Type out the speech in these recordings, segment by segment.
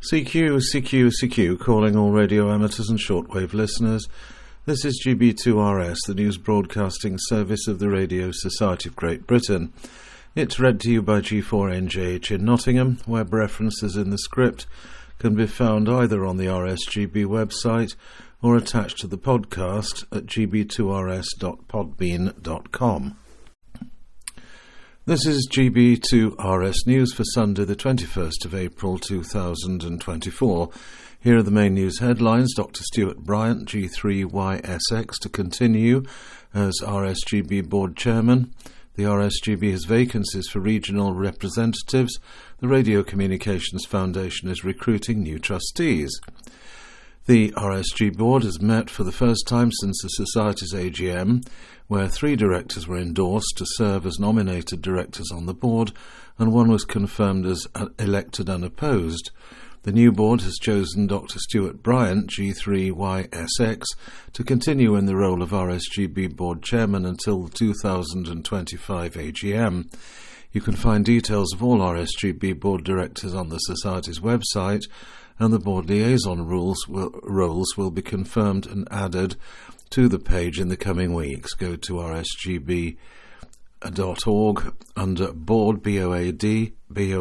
CQ, calling all radio amateurs and shortwave listeners. This is GB2RS, the news broadcasting service of the Radio Society of Great Britain. It's read to you by G4NJH in Nottingham. Web references in the script can be found either on the RSGB website or attached to the podcast at gb2rs.podbean.com. This is GB2RS News for Sunday the 21st of April 2024. Here are the main news headlines. Dr. Stuart Bryant, G3YSX, to continue as RSGB Board Chairman. The RSGB has vacancies for regional representatives. The Radio Communications Foundation is recruiting new trustees. The RSG Board has met for the first time since the Society's AGM, where 3 directors were endorsed to serve as nominated directors on the board, and 1 was confirmed as elected unopposed. The new board has chosen Dr. Stuart Bryant, G3YSX, to continue in the role of RSGB Board Chairman until the 2025 AGM. You can find details of all RSGB Board Directors on the Society's website, and the Board Liaison roles will be confirmed and added to the page in the coming weeks. Go to rsgb.org under Board BOARD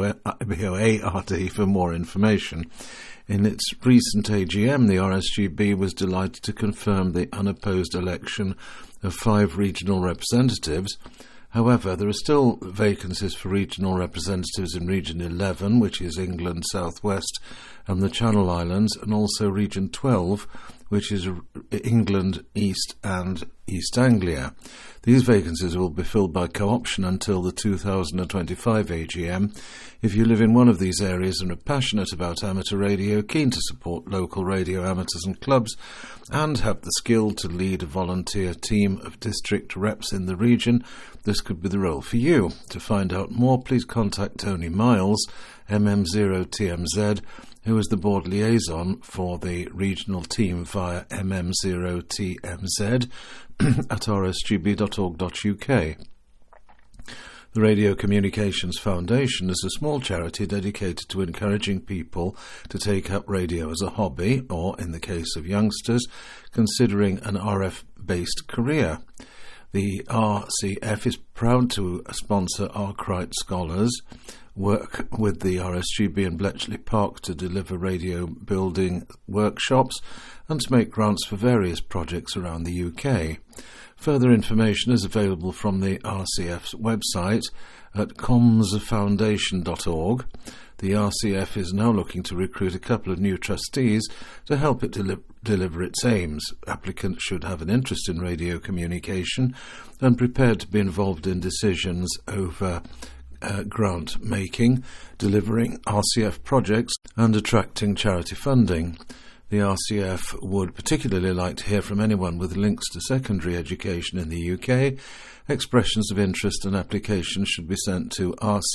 for more information. In its recent AGM, the RSGB was delighted to confirm the unopposed election of 5 regional representatives. However, there are still vacancies for regional representatives in Region 11, which is England South West and the Channel Islands, and also Region 12, which is England East and East Anglia. These vacancies will be filled by co-option until the 2025 AGM. If you live in one of these areas and are passionate about amateur radio, keen to support local radio amateurs and clubs, and have the skill to lead a volunteer team of district reps in the region, this could be the role for you. To find out more, please contact Tony Miles, MM0TMZ, who is the board liaison for the regional team via mm0tmz at rsgb.org.uk. The Radio Communications Foundation is a small charity dedicated to encouraging people to take up radio as a hobby, or, in the case of youngsters, considering an RF-based career. The RCF is proud to sponsor Arkwright Scholars, work with the RSGB in Bletchley Park to deliver radio building workshops, and to make grants for various projects around the UK. Further information is available from the RCF's website at commsfoundation.org. The RCF is now looking to recruit a couple of new trustees to help it deliver its aims. Applicants should have an interest in radio communication and prepared to be involved in decisions over grant making, delivering RCF projects, and attracting charity funding. The RCF would particularly like to hear from anyone with links to secondary education in the UK. Expressions of interest and applications should be sent to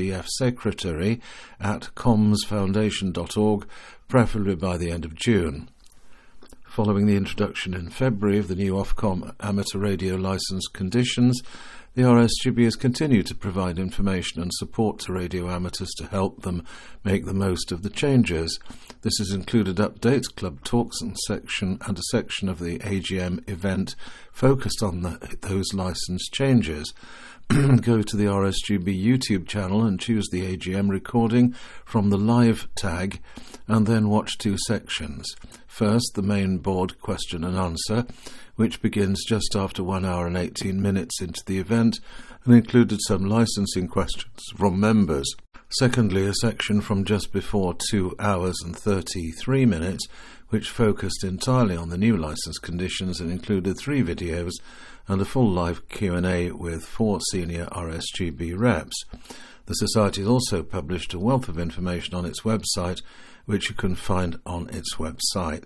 rcfsecretary@commsfoundation.org, preferably by the end of June. Following the introduction in February of the new Ofcom amateur radio licence conditions, the RSGB has continued to provide information and support to radio amateurs to help them make the most of the changes. This has included updates, club talks, and a section of the AGM event focused on those licence changes. Go to the RSGB YouTube channel and choose the AGM recording from the live tag, and then watch 2 sections. First, the main board question and answer, which begins just after 1 hour and 18 minutes into the event and included some licensing questions from members. Secondly, a section from just before 2 hours and 33 minutes, which focused entirely on the new licence conditions and included 3 videos and a full live Q&A with 4 senior RSGB reps. The Society has also published a wealth of information on its website, which you can find on its website,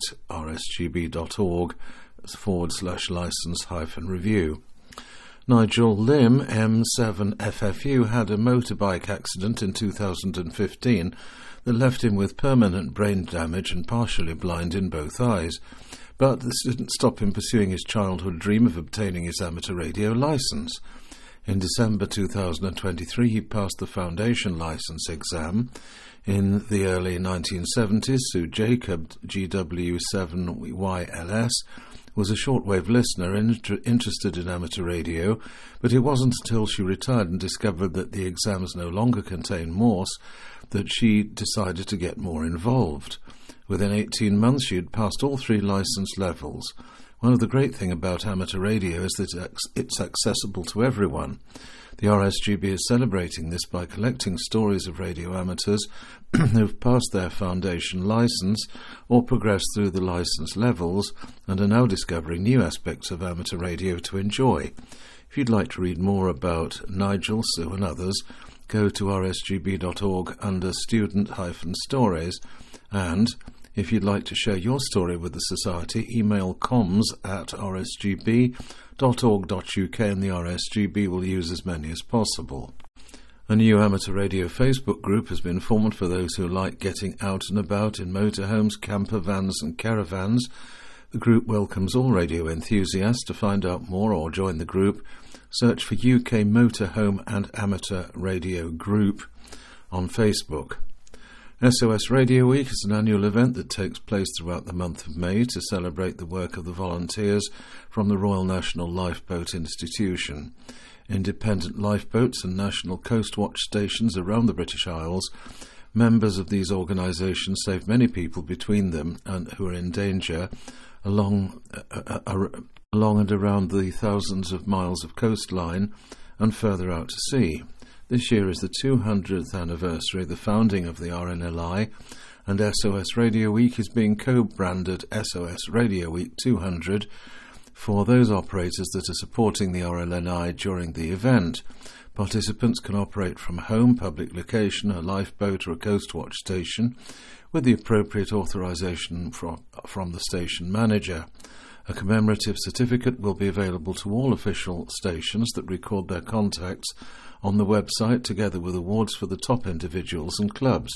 rsgb.org/license-review. Nigel Lim, M7FFU, had a motorbike accident in 2015 that left him with permanent brain damage and partially blind in both eyes. But this didn't stop him pursuing his childhood dream of obtaining his amateur radio licence. In December 2023, he passed the foundation license exam. In the early 1970s, Sue Jacob, GW7YLS, was a shortwave listener interested in amateur radio, but it wasn't until she retired and discovered that the exams no longer contain Morse that she decided to get more involved. Within 18 months, she had passed all 3 license levels. One of the great things about amateur radio is that it's accessible to everyone. The RSGB is celebrating this by collecting stories of radio amateurs who've passed their foundation license or progressed through the license levels and are now discovering new aspects of amateur radio to enjoy. If you'd like to read more about Nigel, Sue and others, go to rsgb.org under student-stories, and if you'd like to share your story with the Society, email comms@rsgb.org.uk and the RSGB will use as many as possible. A new amateur radio Facebook group has been formed for those who like getting out and about in motorhomes, camper vans and caravans. The group welcomes all radio enthusiasts. To find out more or join the group, search for UK Motorhome and Amateur Radio Group on Facebook. SOS Radio Week is an annual event that takes place throughout the month of May to celebrate the work of the volunteers from the Royal National Lifeboat Institution. Independent lifeboats and national coast watch stations around the British Isles, members of these organisations save many people between them and who are in danger along and around the thousands of miles of coastline and further out to sea. This year is the 200th anniversary of the founding of the RNLI, and SOS Radio Week is being co-branded SOS Radio Week 200 for those operators that are supporting the RNLI during the event. Participants can operate from home, public location, a lifeboat or a coastwatch station with the appropriate authorisation from the station manager. A commemorative certificate will be available to all official stations that record their contacts on the website, together with awards for the top individuals and clubs.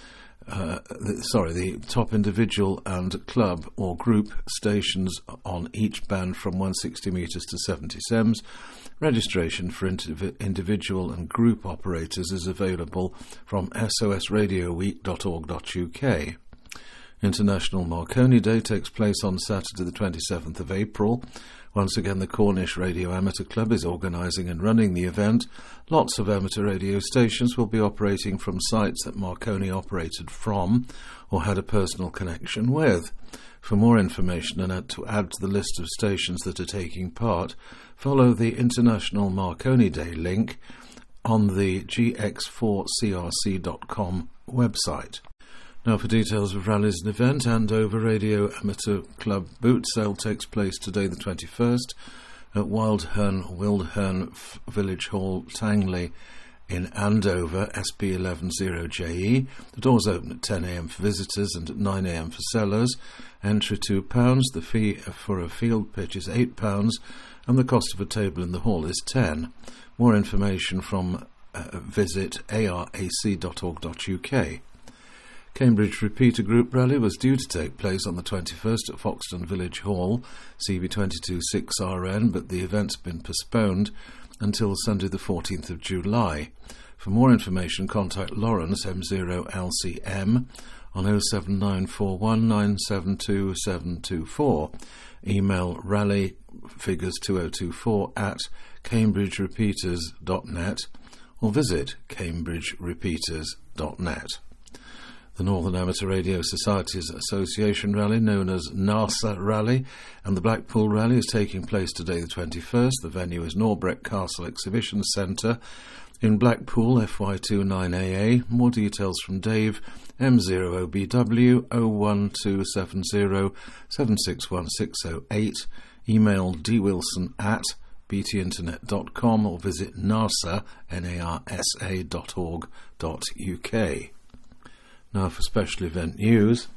The top individual and club or group stations on each band from 160 metres to 70 SEMS. Registration for individual and group operators is available from sosradioweek.org.uk. International Marconi Day takes place on Saturday the 27th of April. Once again, the Cornish Radio Amateur Club is organising and running the event. Lots of amateur radio stations will be operating from sites that Marconi operated from or had a personal connection with. For more information and to add to the list of stations that are taking part, follow the International Marconi Day link on the gx4crc.com website. Now for details of rallies and event, Andover Radio Amateur Club boot sale takes place today the 21st at Wildhern Village Hall, Tangley in Andover, SP110JE. The doors open at 10 a.m. for visitors and at 9 a.m. for sellers. Entry £2. The fee for a field pitch is £8 and the cost of a table in the hall is £10. More information from visit arac.org.uk. Cambridge Repeater Group Rally was due to take place on the 21st at Foxton Village Hall, CB226RN, but the event's been postponed until Sunday the 14th of July. For more information, contact Lawrence M0LCM on 07941972724. Email rallyfigures2024 at cambridgerepeaters.net or visit cambridgerepeaters.net. The Northern Amateur Radio Society's Association Rally, known as NASA Rally, and the Blackpool Rally is taking place today the 21st. The venue is Norbreck Castle Exhibition Centre in Blackpool, FY29AA. More details from Dave, M0OBW 01270761608. Email dwilson@btinternet.com or visit narsa.org.uk. Now for special event news.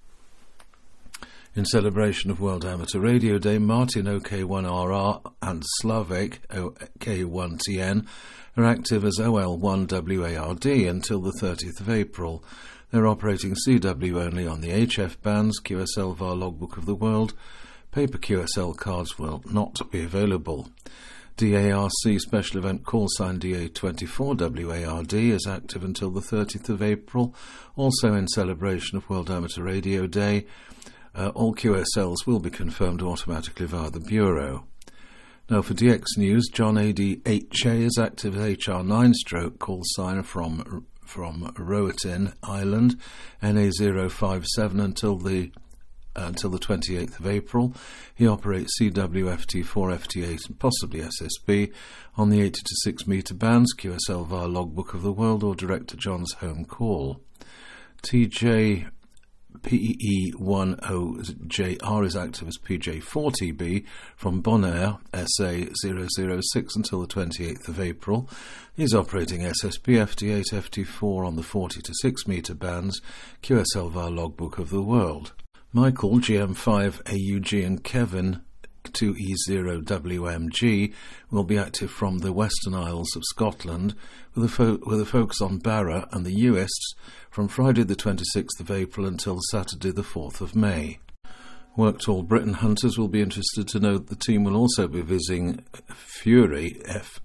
In celebration of World Amateur Radio Day, Martin OK1RR and Slavek OK1TN are active as OL1WARD until the 30th of April. They're operating CW only on the HF bands. QSL VAR Logbook of the World. Paper QSL cards will not be available. DARC special event call sign DA24WARD is active until the 30th of April, also in celebration of World Amateur Radio Day. All QSLs will be confirmed automatically via the Bureau. Now for DX News, John AD8J is active as HR9 stroke call sign from Roatan Island, NA057 until the 28th of April. He operates CWFT4, FT8 and possibly SSB on the 80 to 6 metre bands, QSL via Logbook of the World or direct to John's home call. TJ PE10JR is active as PJ40B from Bonaire, SA006 until the 28th of April. He's operating SSB, FT8, FT4 on the 40 to 6 metre bands, QSL via Logbook of the World. Michael, GM5AUG and Kevin, 2E0WMG, will be active from the Western Isles of Scotland with a focus on Barra and the Uists from Friday the 26th of April until Saturday the 4th of May. Worked All Britain hunters will be interested to know that the team will also be visiting Fury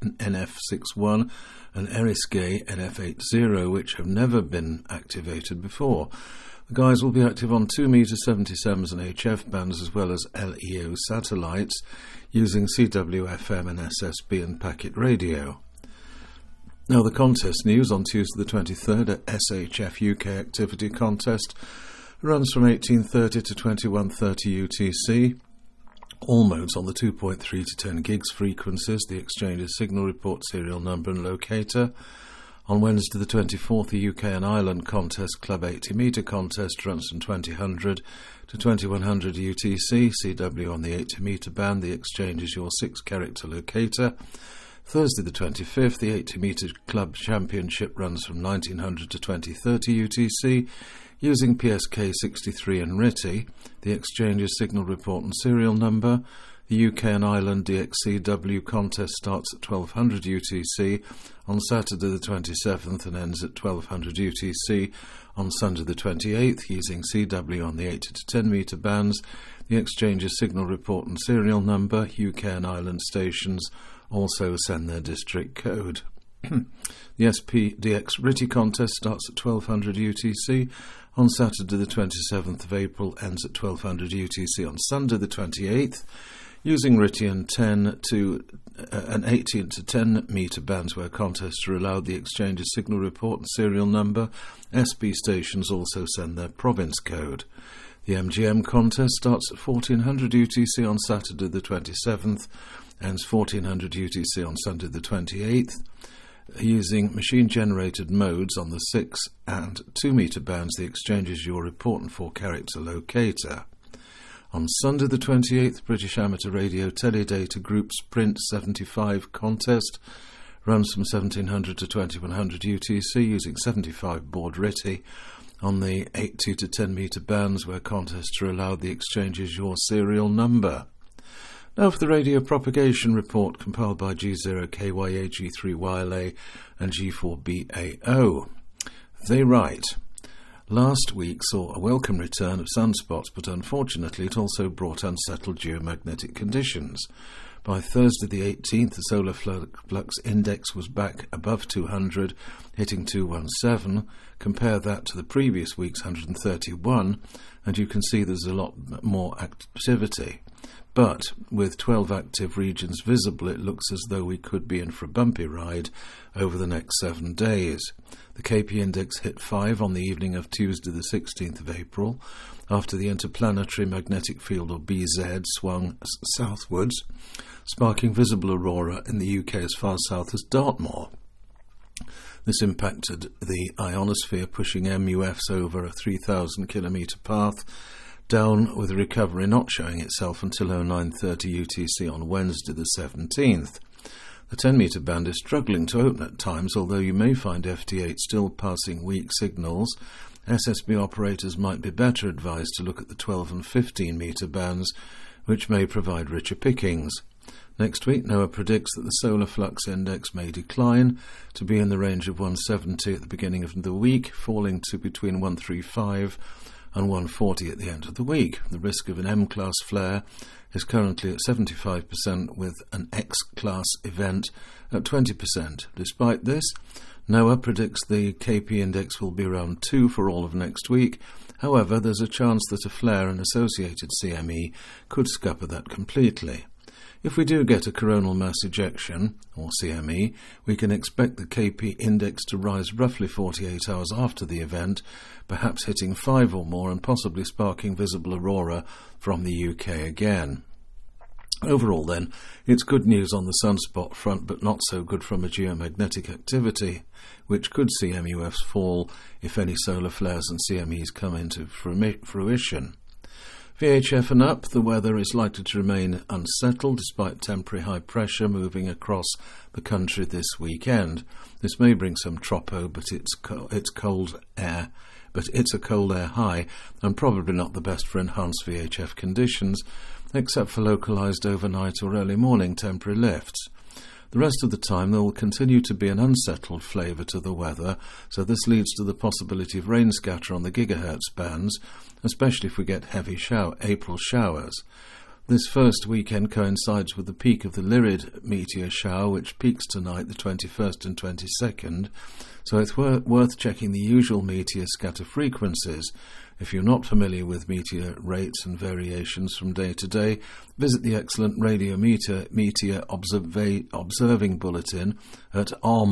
NF61 and Eriskay NF80, which have never been activated before. The guys will be active on 2 metre 77s and HF bands as well as LEO satellites using CWFM and SSB and packet radio. Now the contest news on Tuesday the 23rd at SHF UK Activity Contest runs from 18:30 to 21:30 UTC. All modes on the 2.3 to 10 gigs frequencies, the exchange's signal report, serial number and locator. On Wednesday the 24th, the UK and Ireland Contest Club 80 metre contest runs from 2000 to 2100 UTC, CW on the 80 metre band, the exchange is your 6-character locator. Thursday the 25th, the 80 metre club championship runs from 1900 to 2030 UTC, using PSK 63 and RTTY, the exchange's signal report and serial number. The UK and Ireland DXCW contest starts at 1200 UTC on Saturday the 27th and ends at 1200 UTC on Sunday the 28th, using CW on the 80 to 10 metre bands, the exchange's signal report and serial number. UK and Ireland stations also send their district code. The SPDX RTTY contest starts at 1200 UTC on Saturday the 27th of April, ends at 1200 UTC on Sunday the 28th, using RTTY and 18 to 10 metre bands where contests are allowed. The exchange's signal report and serial number. SB stations also send their province code. The MGM contest starts at 1400 UTC on Saturday the 27th, ends 1400 UTC on Sunday the 28th, using machine-generated modes on the 6 and 2 metre bands. The exchange is your report and 4-character locator. On Sunday the 28th, British Amateur Radio Teledata Group Sprint 75 contest runs from 1700 to 2100 UTC using 75 baud RTTY on the 80 to 10 metre bands where contests are allowed. The exchange is your serial number. Now for the radio propagation report compiled by G0KYA, G3YLA and G4BAO. They write, last week saw a welcome return of sunspots, but unfortunately it also brought unsettled geomagnetic conditions. By Thursday the 18th, the solar flux index was back above 200, hitting 217. Compare that to the previous week's 131, and you can see there's a lot more activity. But with 12 active regions visible, it looks as though we could be in for a bumpy ride over the next 7 days. The KP index hit 5 on the evening of Tuesday the 16th of April, after the interplanetary magnetic field, or BZ, swung southwards, sparking visible aurora in the UK as far south as Dartmoor. This impacted the ionosphere, pushing MUFs over a 3,000 kilometre path, down with a recovery not showing itself until 0930 UTC on Wednesday the 17th. The 10 metre band is struggling to open at times, although you may find FT8 still passing weak signals. SSB operators might be better advised to look at the 12 and 15 metre bands, which may provide richer pickings. Next week, NOAA predicts that the solar flux index may decline to be in the range of 170 at the beginning of the week, falling to between 135 and 140 at the end of the week. The risk of an M-class flare is currently at 75%, with an X-class event at 20%. Despite this, NOAA predicts the KP index will be around 2 for all of next week. However, there's a chance that a flare and associated CME could scupper that completely. If we do get a coronal mass ejection, or CME, we can expect the KP index to rise roughly 48 hours after the event, perhaps hitting 5 or more and possibly sparking visible aurora from the UK again. Overall then, it's good news on the sunspot front, but not so good from a geomagnetic activity, which could see MUFs fall if any solar flares and CMEs come into fruition. VHF and up, the weather is likely to remain unsettled despite temporary high pressure moving across the country this weekend. This may bring some tropo, but it's cold air. But it's a cold air high and probably not the best for enhanced VHF conditions, except for localised overnight or early morning temporary lifts. The rest of the time there will continue to be an unsettled flavour to the weather, so this leads to the possibility of rain scatter on the gigahertz bands, especially if we get heavy April showers. This first weekend coincides with the peak of the Lyrid meteor shower, which peaks tonight, the 21st and 22nd, so it's worth checking the usual meteor scatter frequencies. If you're not familiar with meteor rates and variations from day to day, visit the excellent Radio Meteor Observing Bulletin at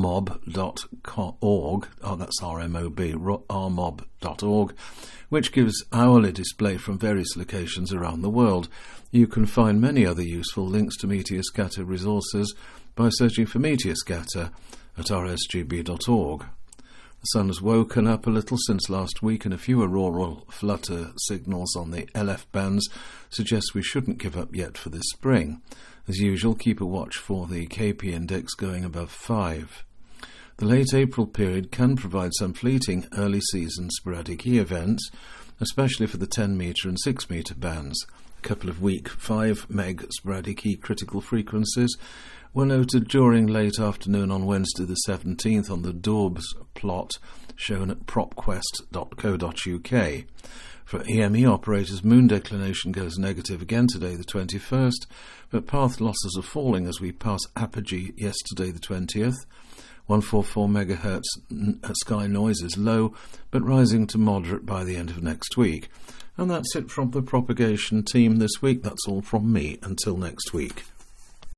rmob.org, that's R-M-O-B, rmob.org, which gives hourly display from various locations around the world. You can find many other useful links to meteor scatter resources by searching for meteor scatter at rsgb.org. The sun has woken up a little since last week, and a few auroral flutter signals on the LF bands suggest we shouldn't give up yet for this spring. As usual, keep a watch for the KP index going above 5. The late April period can provide some fleeting early season sporadic E events, especially for the 10 metre and 6 metre bands. A couple of weak 5 meg sporadic E critical frequencies were noted during late afternoon on Wednesday the 17th on the Dorbs plot shown at propquest.co.uk. For EME operators, moon declination goes negative again today the 21st, but path losses are falling as we pass apogee yesterday the 20th. 144 MHz sky noise is low, but rising to moderate by the end of next week. And that's it from the propagation team this week. That's all from me. Until next week.